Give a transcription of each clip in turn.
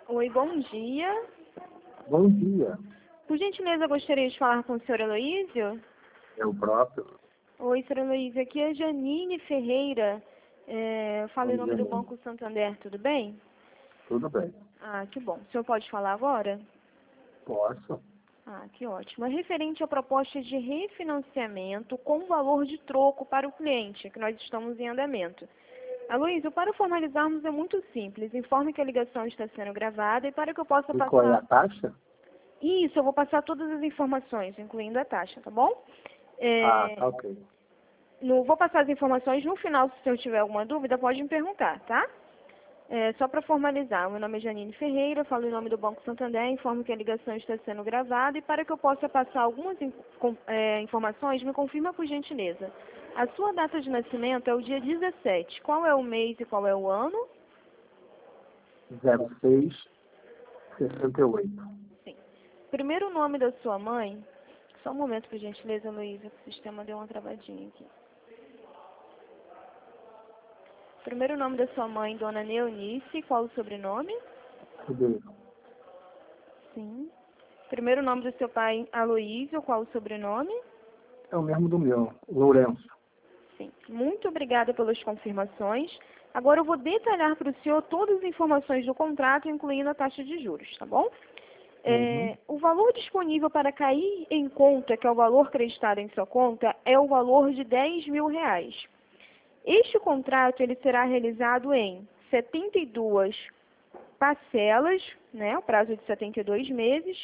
Oi, bom dia. Bom dia, Por gentileza, eu gostaria de falar com o senhor Aloísio. é o próprio. Oi, senhor Aloísio, aqui é Janine Ferreira. Eu falo em Oi, nome do Janine. Banco Santander, tudo bem? Tudo bem? Ah, que bom. O senhor pode falar agora? Posso? Ah, que ótimo. É referente à proposta de refinanciamento com valor de troco para o cliente, que nós estamos em andamento. Aloísio, para formalizarmos é muito simples. Informe que a ligação está sendo gravada e para que eu possa E qual é a passar... taxa? Isso, eu vou passar todas as informações, incluindo a taxa, tá bom? Tá ok. Vou passar as informações no final, se o senhor tiver alguma dúvida, pode me perguntar, tá? Só para formalizar, meu nome é Janine Ferreira, falo em nome do Banco Santander, informo que a ligação está sendo gravada e para que eu possa passar algumas informações, me confirma por gentileza. A sua data de nascimento é o dia 17. Qual é o mês e qual é o ano? 0668. Sim. Primeiro nome da sua mãe. Só um momento, por gentileza, Luísa, que o sistema deu uma travadinha aqui. Primeiro nome da sua mãe, Dona Neonice, qual o sobrenome? Ribeiro. Sim. Primeiro nome do seu pai, Aloísio, qual o sobrenome? É o mesmo do meu, Lourenço. Sim. Muito obrigada pelas confirmações. Agora eu vou detalhar para o senhor todas as informações do contrato, incluindo a taxa de juros, tá bom? O valor disponível para cair em conta, que é o valor creditado em sua conta, é o valor de R$ 10.000. Este contrato ele será realizado em 72 parcelas, né, o prazo de 72 meses.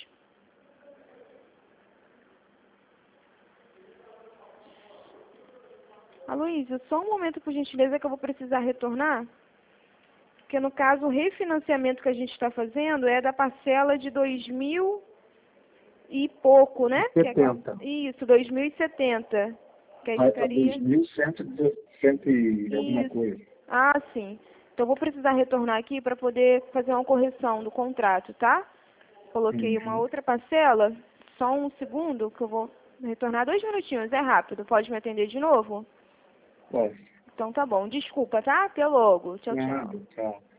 Aloísio, só um momento, por gentileza, que eu vou precisar retornar. Porque, no caso, o refinanciamento que a gente está fazendo é da parcela de 2.000 e pouco, né? 70. Isso, 2.070. Que aí ficaria... 2.100 e alguma Isso. coisa. Ah, sim. Então, eu vou precisar retornar aqui para poder fazer uma correção do contrato, tá? Coloquei uma outra parcela. Só um segundo que eu vou retornar. 2 minutinhos, é rápido. Pode me atender de novo? Posso. Então, tá bom. Desculpa, tá? Até logo. Tchau, tchau. Nada, tchau.